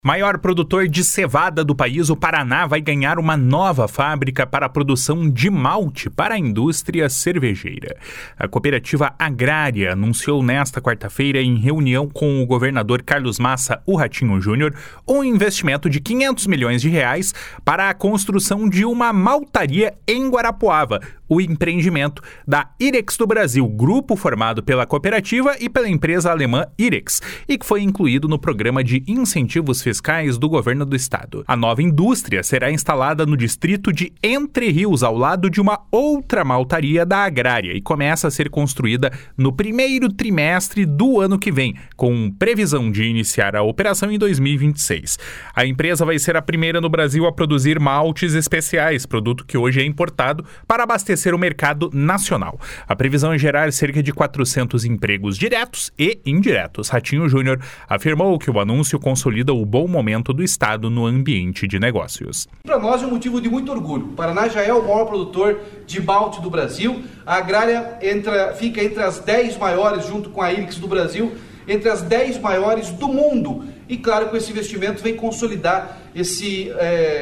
Maior produtor de cevada do país, o Paraná vai ganhar uma nova fábrica para a produção de malte para a indústria cervejeira. A cooperativa agrária anunciou nesta quarta-feira, em reunião com o governador Carlos Massa, o Ratinho Júnior, um investimento de R$500 milhões para a construção de uma maltaria em Guarapuava, o empreendimento da Irex do Brasil, grupo formado pela cooperativa e pela empresa alemã Irex, e que foi incluído no programa de incentivos fiscais do governo do estado. A nova indústria será instalada no distrito de Entre Rios, ao lado de uma outra maltaria da agrária, e começa a ser construída no primeiro trimestre do ano que vem, com previsão de iniciar a operação em 2026. A empresa vai ser a primeira no Brasil a produzir maltes especiais, produto que hoje é importado para abastecer o mercado nacional. A previsão é gerar cerca de 400 empregos diretos e indiretos. Ratinho Júnior afirmou que o anúncio consolida o bom momento do estado no ambiente de negócios. Para nós é um motivo de muito orgulho. O Paraná já é o maior produtor de malte do Brasil. A agrária fica entre as 10 maiores, junto com a Irex do Brasil, entre as 10 maiores do mundo. E claro, com esse investimento vem consolidar esse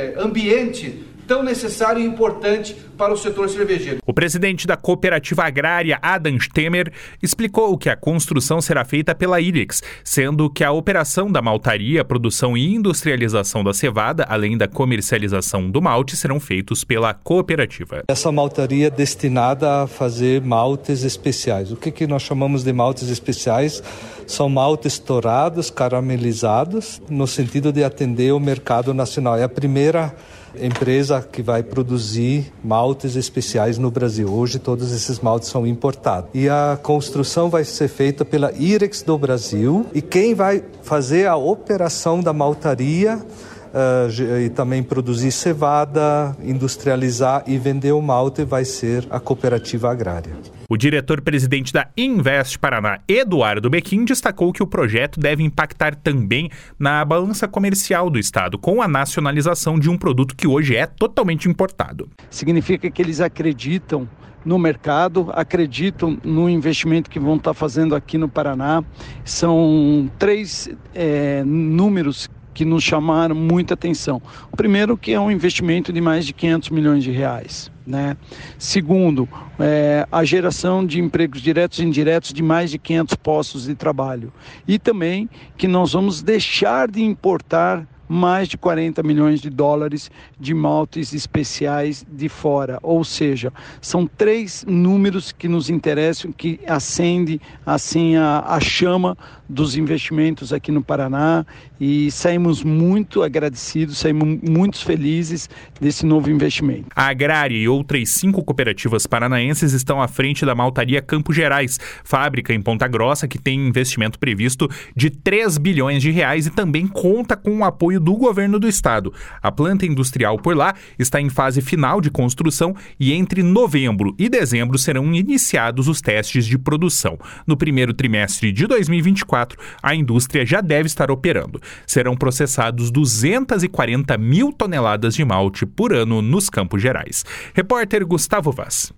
ambiente tão necessário e importante para o setor cervejeiro. O presidente da cooperativa agrária, Adam Stemmer, explicou que a construção será feita pela Irex, sendo que a operação da maltaria, produção e industrialização da cevada, além da comercialização do malte, serão feitos pela cooperativa. Essa maltaria é destinada a fazer maltes especiais. O que nós chamamos de maltes especiais? São maltes tourados, caramelizados, no sentido de atender o mercado nacional. É a primeira empresa que vai produzir maltes especiais no Brasil. Hoje todos esses maltes são importados. E a construção vai ser feita pela Irex do Brasil, e quem vai fazer a operação da maltaria e também produzir cevada, industrializar e vender o malte vai ser a cooperativa agrária. O diretor-presidente da Invest Paraná, Eduardo Bequim, destacou que o projeto deve impactar também na balança comercial do estado, com a nacionalização de um produto que hoje é totalmente importado. Significa que eles acreditam no mercado, acreditam no investimento que vão estar fazendo aqui no Paraná. São três números que nos chamaram muita atenção. O primeiro, que é um investimento de mais de R$500 milhões, né? Segundo, a geração de empregos diretos e indiretos de mais de 500 postos de trabalho. E também que nós vamos deixar de importar mais de $40 milhões de maltes especiais de fora. Ou seja, são três números que nos interessam, que acende assim a chama dos investimentos aqui no Paraná, e saímos muito agradecidos, saímos muito felizes desse novo investimento. A agrária e outras 5 cooperativas paranaenses estão à frente da maltaria Campos Gerais, fábrica em Ponta Grossa, que tem investimento previsto de R$3 bilhões e também conta com o apoio do governo do estado. A planta industrial por lá está em fase final de construção e entre novembro e dezembro serão iniciados os testes de produção. No primeiro trimestre de 2024, a indústria já deve estar operando. Serão processados 240 mil toneladas de malte por ano nos Campos Gerais. Repórter Gustavo Vaz.